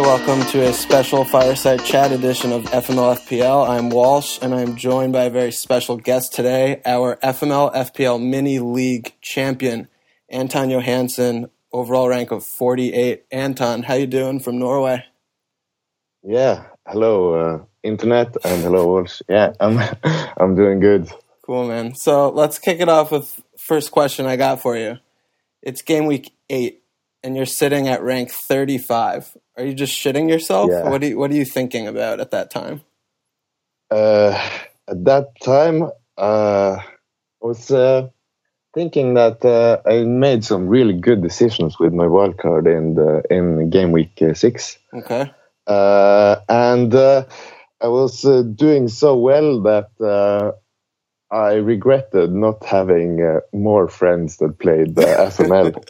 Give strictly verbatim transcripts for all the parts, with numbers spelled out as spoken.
welcome to a special Fireside Chat edition of F M L F P L. I'm Walsh, and I'm joined by a very special guest today, our F M L F P L Mini League champion, Anton Johansson, overall rank of forty-eight. Anton, how you doing from Norway? Yeah, hello, uh, Internet, and hello, Walsh. Yeah, I'm I'm doing good. Cool, man. So let's kick it off with first question I got for you. It's game week eight, and you're sitting at rank thirty-five. Are you just shitting yourself? Yeah. What, do you, what are you thinking about at that time? Uh, at that time, uh, I was uh, thinking that uh, I made some really good decisions with my wildcard in the in game week uh, six. Okay. Uh, and uh, I was uh, doing so well that uh, I regretted not having uh, more friends that played uh, F M L.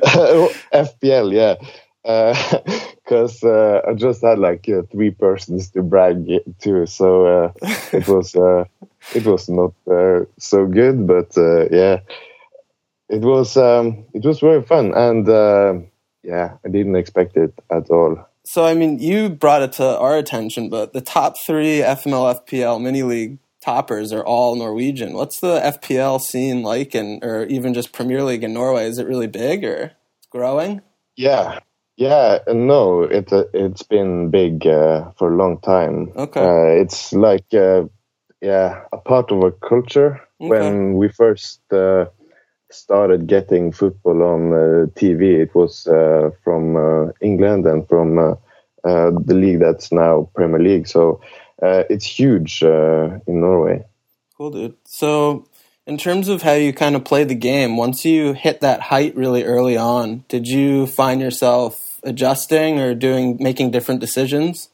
F P L, yeah. Because uh, uh, I just had like uh, three persons to brag to, so uh, it was uh, it was not uh, so good. But uh, yeah, it was um, it was very fun, and uh, yeah, I didn't expect it at all. So I mean, you brought it to our attention, but the top three F M L F P L mini league toppers are all Norwegian. What's the F P L scene like, in, or even just Premier League in Norway? Is it really big or growing? Yeah. Yeah, no, it uh, it's been big uh, for a long time. Okay, uh, it's like uh, yeah, a part of our culture. Okay. When we first uh, started getting football on uh, T V, it was uh, from uh, England and from uh, uh, the league that's now Premier League. So uh, it's huge uh, in Norway. Cool, dude. So, in terms of how you kind of play the game, once you hit that height really early on, did you find yourself adjusting or doing making different decisions?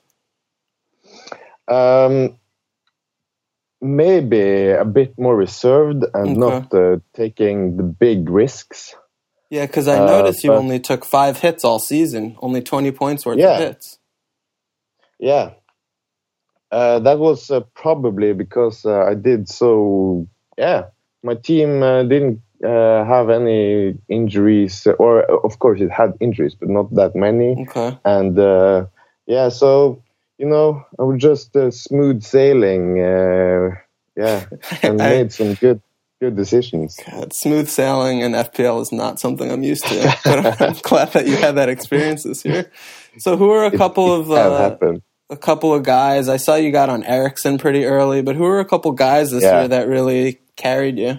Um, maybe a bit more reserved and Okay. not uh, taking the big risks. Yeah, because I Uh, noticed you but- only took five hits all season, only twenty points worth Yeah. of hits. Yeah, uh, that was uh, probably because uh, I did so. Yeah, my team uh, didn't uh, have any injuries, or of course it had injuries, but not that many. Okay. And uh, yeah, so you know, I was just uh, smooth sailing. Uh, yeah, and I- made some good good decisions. God, smooth sailing in F P L is not something I'm used to, but I'm glad that you had that experience this year. So who are a couple it of can uh, happen. a couple of guys? I saw you got on Ericsson pretty early, but who are a couple guys this Yeah. year that really carried you?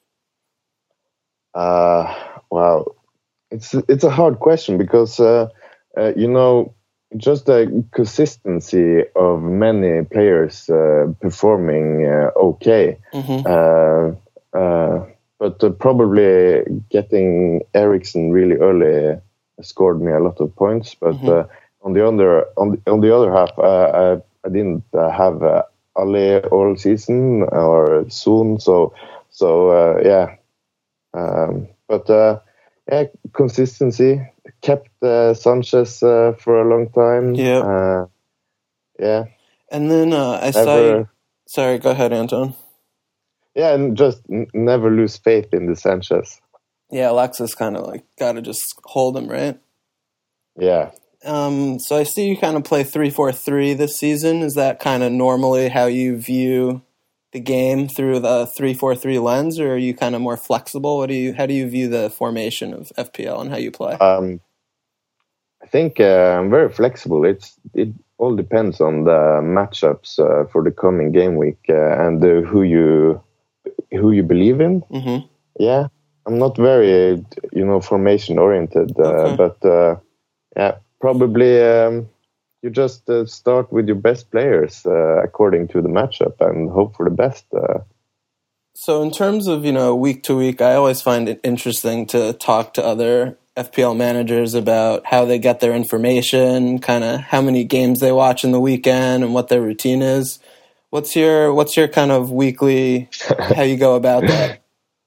Uh, wow, it's it's a hard question because uh, uh, you know, just the consistency of many players uh, performing uh, okay, hmm uh, uh, but uh, probably getting Ericsson really early scored me a lot of points. But Mhm. uh, on the other on the, on the other half, uh, I, I didn't uh, have uh, Ali all season or soon, so so uh, yeah. Um, but uh, yeah, consistency kept uh, Sanchez uh, for a long time. Yeah. Uh, yeah. And then uh, I saw Never, you. Sorry, go ahead, Anton. yeah, and just n- never lose faith in the Sanchez. Yeah, Alexis kind of like got to just hold him, right? Yeah. Um, so I see you kind of play three four three this season. Is that kind of normally how you view the game through the three four three lens, or are you kind of more flexible? What do you how do you view the formation of F P L and how you play? Um, I think uh, I'm very flexible. It's it all depends on the matchups uh, for the coming game week uh, and uh, who you who you believe in. Mm-hmm. Yeah, I'm not very you know formation oriented, uh, Okay. but uh, yeah, probably um, you just uh, start with your best players uh, according to the matchup and hope for the best. Uh, So in terms of, you know, week to week, I always find it interesting to talk to other F P L managers about how they get their information, kind of how many games they watch in the weekend and what their routine is. What's your what's your kind of weekly how you go about that?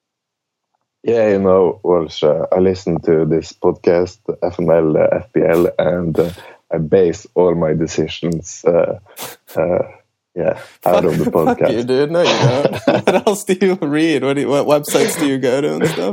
Yeah, you know, Walsh, uh, I listen to this podcast, F M L, uh, F P L, and uh, I base all my decisions, uh, uh, yeah, out of the Fuck you, podcast. dude. No, you don't. What else do you read? What do you, what websites do you go to and stuff?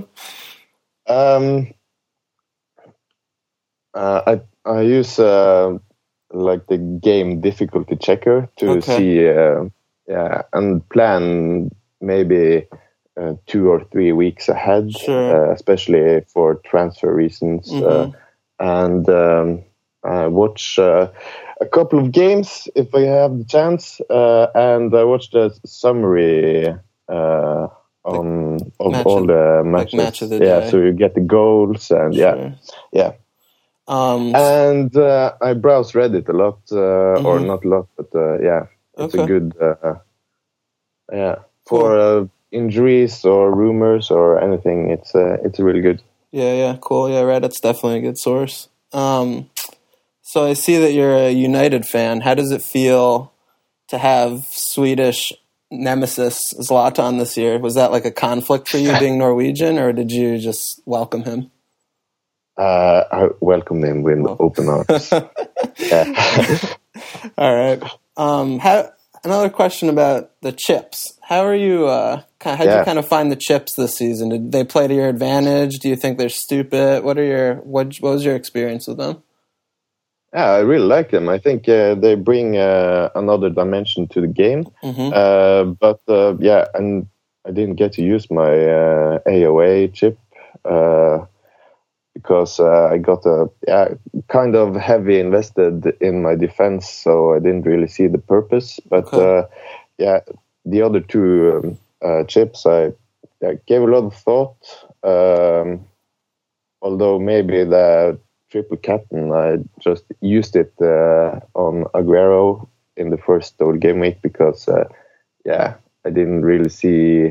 Um, uh, I I use uh, like the game difficulty checker to Okay. see, uh, yeah, and plan maybe uh, two or three weeks ahead, Sure. uh, especially for transfer reasons, uh, Mm-hmm. and um, I watch uh, a couple of games if I have the chance, uh, and I watch the summary uh, on of match all of- the like matches. match of the yeah, day. so you get the goals and yeah, Sure. yeah. Um, And uh, I browse Reddit a lot, uh, or Mhm. not a lot, but uh, yeah, it's Okay. a good, uh, yeah, Cool. for uh, injuries or rumors or anything. It's uh, it's really good. Yeah, yeah, cool. Yeah, Reddit's definitely a good source. Um, so I see that you're a United fan. How does it feel to have Swedish nemesis Zlatan this year? Was that like a conflict for you being Norwegian, or did you just welcome him? Uh, I welcome him with Well. open arms. Yeah. All right. Um, how, another question about the chips. How are you? Uh, how did Yeah. you kind of find the chips this season? Did they play to your advantage? Do you think they're stupid? What are your what? What was your experience with them? Yeah, I really like them. I think uh, they bring uh, another dimension to the game. Mm-hmm. Uh, but uh, yeah, and I didn't get to use my uh, A O A chip uh, because uh, I got a yeah, kind of heavy invested in my defense, so I didn't really see the purpose. But Okay. uh, yeah, the other two um, uh, chips, I, I gave a lot of thought. Um, although maybe the triple captain, I just used it uh, on Aguero in the first whole game week because, uh, yeah, I didn't really see.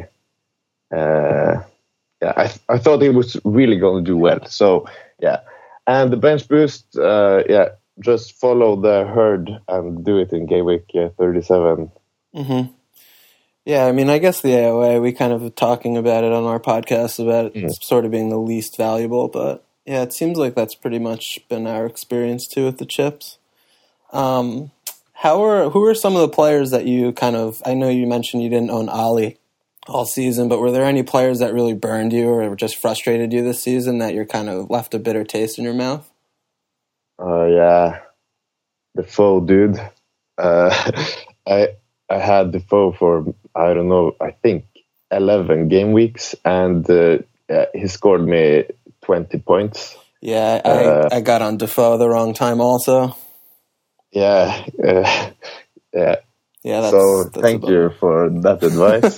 Uh, yeah, I I thought he was really going to do well. So yeah, and the bench boost, uh, yeah, just follow the herd and do it in game week uh, thirty-seven. Mm-hmm. Yeah, I mean, I guess the A O A, we kind of were talking about it on our podcast about it Mm. sort of being the least valuable, but yeah, it seems like that's pretty much been our experience too with the chips. Um, how are who are some of the players that you kind of? I know you mentioned you didn't own Ali all season, but were there any players that really burned you or just frustrated you this season that you're kind of left a bitter taste in your mouth? Uh, yeah, the foe, dude. Uh, I I had the foe for I don't know. I think eleven game weeks, and uh, yeah, he scored me twenty points. Yeah, I Uh, I got on Defoe the wrong time also. Yeah, uh, yeah. Yeah, that's, so that's thank a you for that advice.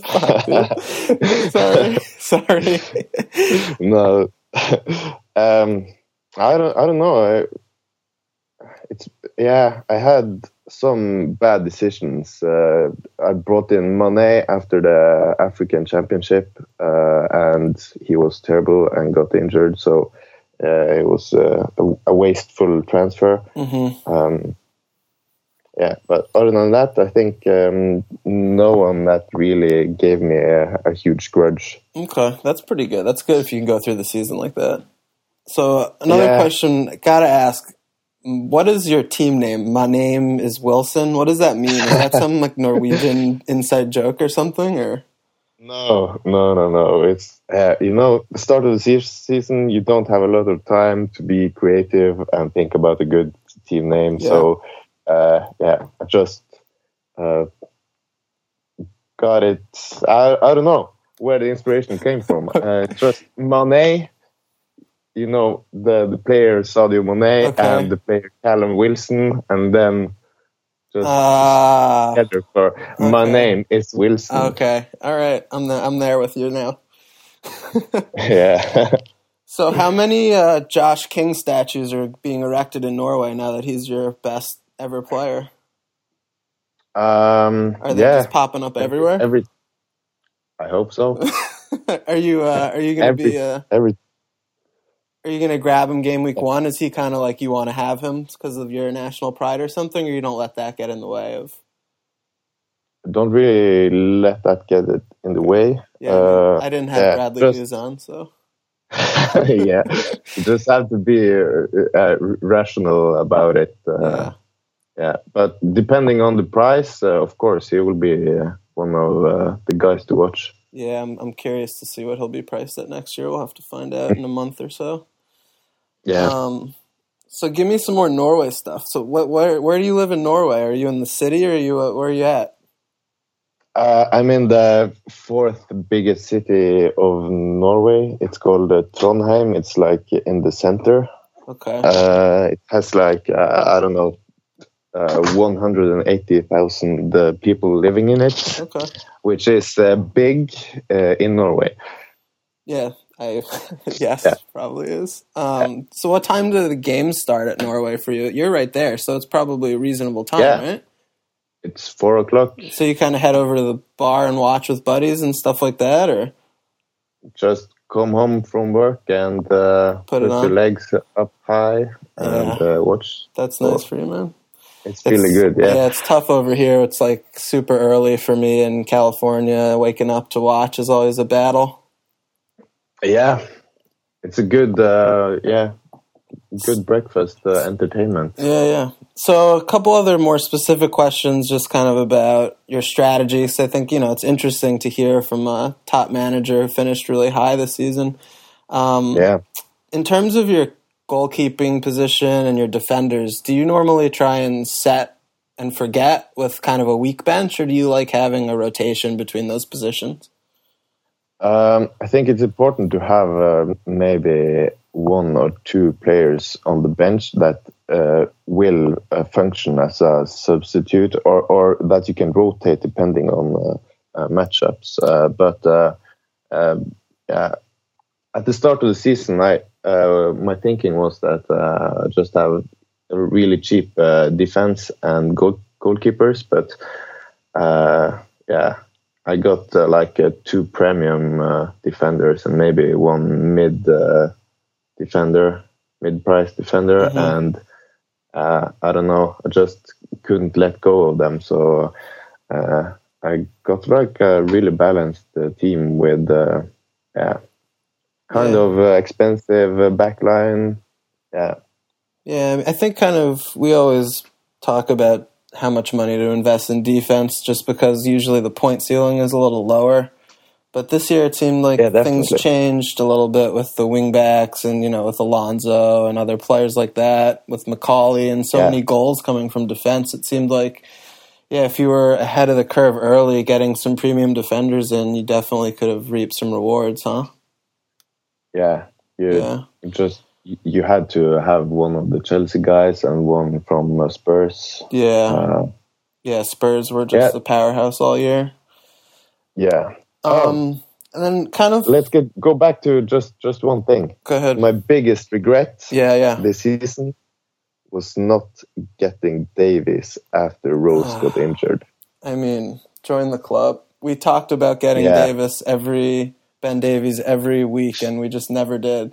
Sorry, sorry. No, um, I don't. I don't know. I, it's yeah. I had some bad decisions. Uh, I brought in Mané after the African Championship, uh, and he was terrible and got injured. So uh, it was uh, a, a wasteful transfer. Mm-hmm. Um, yeah, but other than that, I think um, no one that really gave me a, a huge grudge. Okay, that's pretty good. That's good if you can go through the season like that. So another Yeah. question, gotta ask, what is your team name? My name is Wilson. What does that mean? Is that some like Norwegian inside joke or something? Or No, no, no, no. It's uh, you know, the start of the se- season, you don't have a lot of time to be creative and think about a good team name. Yeah. So, uh, yeah, I just uh, got it. I I don't know where the inspiration came from. Uh, just Mané, you know, the the player Sadio Mané Okay. and the player Callum Wilson, and then just ah, together for my okay. name is Wilson. okay, all right. I'm the, I'm there with you now. Yeah. So how many uh, Josh King statues are being erected in Norway now that he's your best ever player? um. Are they yeah. just popping up everywhere? Every. I hope so. are you uh, are you gonna Every. be uh, every. are you gonna grab him game week one? Is he kind of like you want to have him because of your national pride or something, or you don't let that get in the way of? Don't really let that get it in the way. Yeah, I, mean, Uh, I didn't have yeah, Bradley just- Hughes on, so yeah. You just have to be uh, uh, rational about it. Uh, yeah. yeah. But depending on the price, uh, of course, he will be uh, one of uh, the guys to watch. Yeah, I'm I'm curious to see what he'll be priced at next year. We'll have to find out in a month or so. Yeah. Um, So give me some more Norway stuff. So what, where where do you live in Norway? Are you in the city or are you uh, where are you at? Uh, I'm in the fourth biggest city of Norway. It's called uh, Trondheim. It's like in the center. Okay. Uh, it has like, uh, I don't know, uh, one hundred eighty thousand uh, people living in it, Okay. which is uh, big uh, in Norway. Yeah, I yes, Yeah. probably is. Um, so what time do the games start at Norway for you? You're right there, so it's probably a reasonable time, Yeah. right? It's four o'clock. So you kind of head over to the bar and watch with buddies and stuff like that, or Just come home from work and uh, Put put, it on. your legs up high and uh, watch. that's nice for you, man. It's really good, yeah. Yeah, it's tough over here. It's like super early for me in California. Waking up to watch is always a battle. Yeah, it's a good, uh, yeah, good breakfast uh, entertainment. Yeah, yeah. So a couple other more specific questions, just kind of about your strategy. So I think, you know, it's interesting to hear from a top manager who finished really high this season. Um, Yeah. In terms of your goalkeeping position and your defenders, do you normally try and set and forget with kind of a weak bench, or do you like having a rotation between those positions? Um, I think it's important to have uh, maybe one or two players on the bench that uh, will uh, function as a substitute, or, or that you can rotate depending on uh, uh, matchups. Uh, but uh, um, yeah, at the start of the season, I uh, my thinking was that uh, just have a really cheap uh, defense and goal goalkeepers, but uh, yeah. I got uh, like uh, two premium uh, defenders and maybe one mid uh, defender, mid-price defender, Mm-hmm. and uh, I don't know, I just couldn't let go of them. So uh, I got like a really balanced uh, team with, uh, yeah, kind Yeah. of uh, expensive uh, backline. Yeah, Yeah, I think kind of we always talk about how much money to invest in defense just because usually the point ceiling is a little lower. But this year it seemed like Yeah, things definitely. changed a little bit with the wingbacks and, you know, with Alonso and other players like that, with Macaulay and so Yeah. many goals coming from defense. It seemed like, yeah, if you were ahead of the curve early, getting some premium defenders in, you definitely could have reaped some rewards, huh? yeah. You Yeah. just you had to have one of the Chelsea guys and one from uh, Spurs. Yeah. Uh, Yeah, Spurs were just Yeah. the powerhouse all year. yeah. Um, and then kind of, Let's get go back to just just one thing. go ahead. My biggest regret Yeah, yeah. this season was not getting Davies after Rose got injured. I mean, join the club. We talked about getting Yeah. Davis every Ben Davies every week, and we just never did.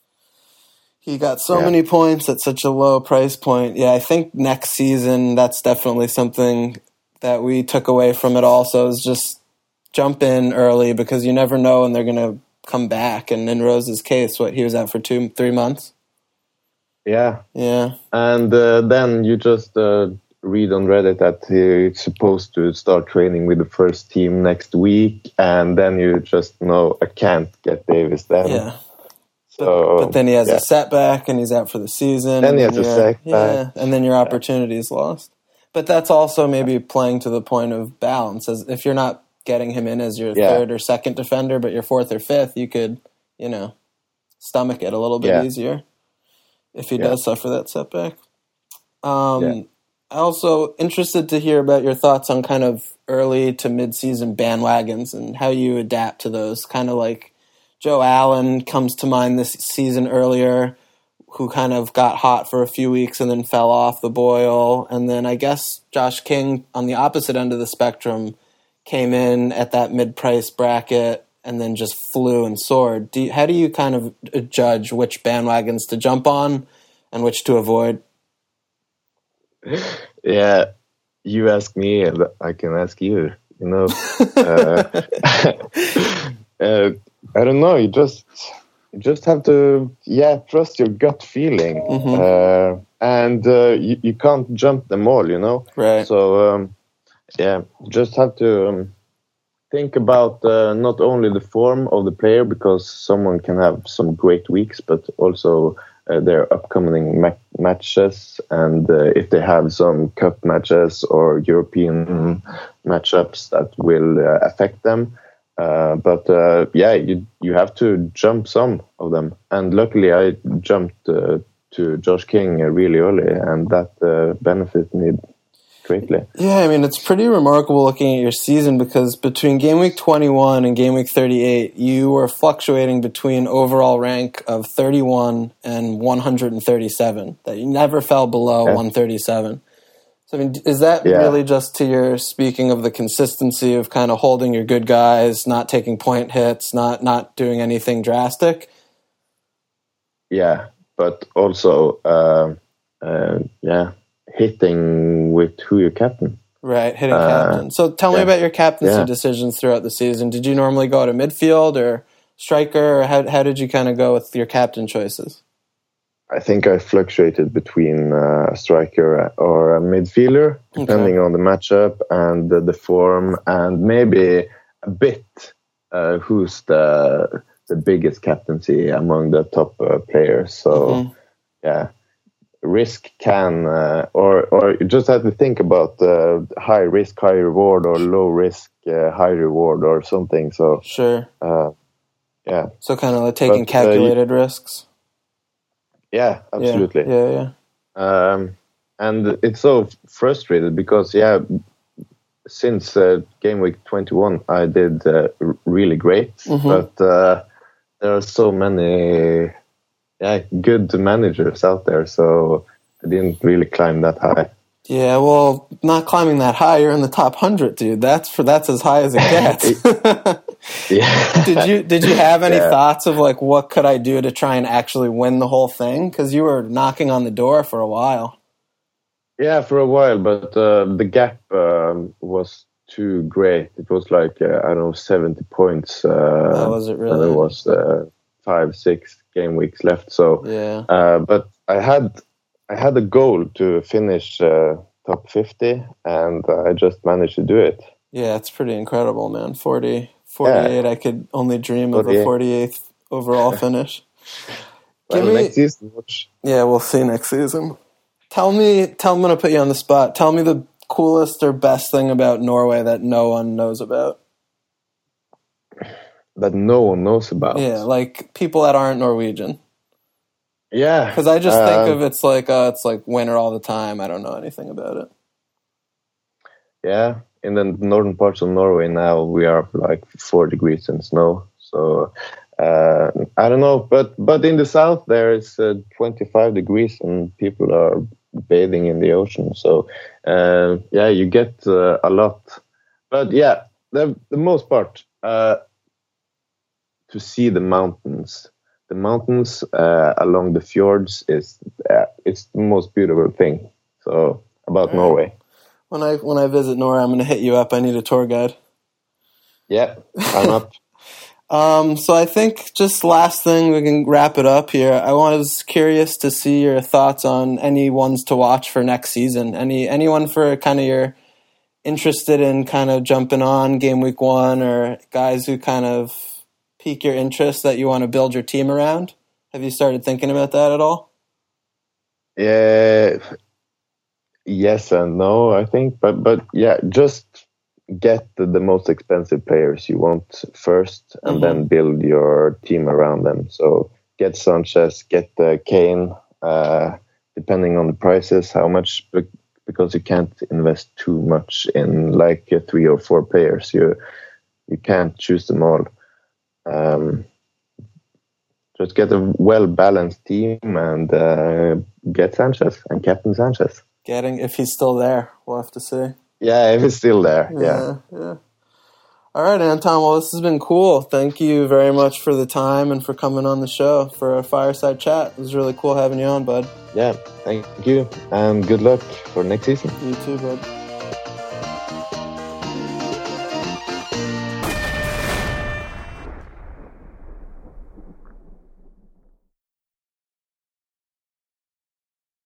He got so Yeah. many points at such a low price point. Yeah, I think next season that's definitely something that we took away from it also is just jump in early because you never know when they're going to come back. And in Rose's case, what, he was out for two, three months? Yeah, Yeah. and uh, then you just uh, read on Reddit that he's supposed to start training with the first team next week, and then you just know I can't get Davies then. Yeah. So, But then he has yeah. a setback and he's out for the season. Then and he has a you're- setback. Yeah, and then your opportunity is lost. But that's also maybe playing to the point of balance. As if you're not getting him in as your Yeah. third or second defender, but your fourth or fifth, you could, you know, stomach it a little bit Yeah. easier if he Yeah. does suffer that setback. Um, Yeah. I'm also interested to hear about your thoughts on kind of early to mid-season bandwagons and how you adapt to those. Kind of like Joe Allen comes to mind this season earlier, who kind of got hot for a few weeks and then fell off the boil. And then I guess Josh King on the opposite end of the spectrum came in at that mid-price bracket and then just flew and soared. Do you, how do you kind of judge which bandwagons to jump on and which to avoid? Yeah, you ask me, and I can ask you. You know, uh, uh, I don't know. You just you just have to, yeah, trust your gut feeling, Mhm. uh, and uh, you you can't jump them all. You know, Right. so um, yeah, you just have to um, think about uh, not only the form of the player, because someone can have some great weeks, but also uh, their upcoming ma- matches, and uh, if they have some cup matches or European matchups that will uh, affect them. Uh, but uh, yeah, you you have to jump some of them, and luckily I jumped uh, to Josh King really early, and that uh, benefited me greatly. Yeah, I mean, it's pretty remarkable looking at your season, because between game week twenty-one and game week thirty-eight, you were fluctuating between overall rank of thirty-one and one hundred thirty-seven. That you never fell below yeah. one thirty-seven. So, I mean, is that yeah. really just to your speaking of the consistency of kind of holding your good guys, not taking point hits, not not doing anything drastic? Yeah, but also, uh, uh, yeah. hitting with who you captain. Right, hitting uh, captain. So tell yeah. me about your captaincy yeah. decisions throughout the season. Did you normally go to midfield or striker, or how, how did you kind of go with your captain choices? I think I fluctuated between uh, a striker or a midfielder, depending okay. on the matchup and the, the form, and maybe a bit uh, who's the the biggest captaincy among the top uh, players. So, mm-hmm. yeah. Risk can, uh, or or you just have to think about uh, high risk, high reward, or low risk, uh, high reward, or something. So sure, uh, yeah. So kind of like taking but, calculated uh, you, risks. Yeah, absolutely. Yeah, yeah. yeah. Um, and it's so frustrated because yeah, since uh, game week twenty-one, I did uh, r- really great, mm-hmm. but uh, there are so many. Yeah, good managers out there, so I didn't really climb that high. Yeah, well, not climbing that high, you're in the top hundred, dude. That's for that's as high as it gets. yeah. Did you did you have any yeah. thoughts of like what could I do to try and actually win the whole thing? Because you were knocking on the door for a while. Yeah, for a while, but uh, the gap um, was too great. It was like uh, I don't know, seventy points. Uh, oh, was it really? There was uh, five, six game weeks left. So, yeah. Uh, but I had I had a goal to finish uh, top fifty, and I just managed to do it. Yeah, it's pretty incredible, man. forty, forty-eight, yeah. I could only dream of a forty-eighth overall finish. well, Give me, next season, watch. Yeah, we'll see next season. Tell me, tell me, I'm going to put you on the spot. Tell me the coolest or best thing about Norway that no one knows about. That no one knows about. Yeah, like people that aren't Norwegian. Yeah, because I just uh, think of it's like uh, it's like winter all the time. I don't know anything about it. Yeah, in the northern parts of Norway now we are like four degrees and snow. So uh, I don't know, but but in the south there is uh, twenty-five degrees and people are bathing in the ocean. So uh, yeah, you get uh, a lot. But yeah, the the most part. Uh, to see the mountains. The mountains uh, along the fjords is uh, it's the most beautiful thing. So about right. Norway. When I when I visit Norway, I'm going to hit you up. I need a tour guide. Yeah, I'm up. um, so I think just last thing, we can wrap it up here. I was curious to see your thoughts on any ones to watch for next season. Any anyone for kind of you're interested in kind of jumping on game week one, or guys who kind of pique your interest that you want to build your team around? Have you started thinking about that at all? Yeah, yes and no, I think. But but yeah, just get the, the most expensive players you want first, and mm-hmm. then build your team around them. So get Sanchez, get uh, Kane, uh, depending on the prices, how much, because you can't invest too much in like uh, three or four players. You you can't choose them all. Um, just get a well-balanced team and uh, get Sanchez and Captain Sanchez. Getting, if he's still there, we'll have to see. Yeah, if he's still there, yeah. Yeah, yeah. All right, Anton, well, this has been cool. Thank you very much for the time and for coming on the show for a fireside chat. It was really cool having you on, bud. Yeah, thank you, and good luck for next season. You too, bud.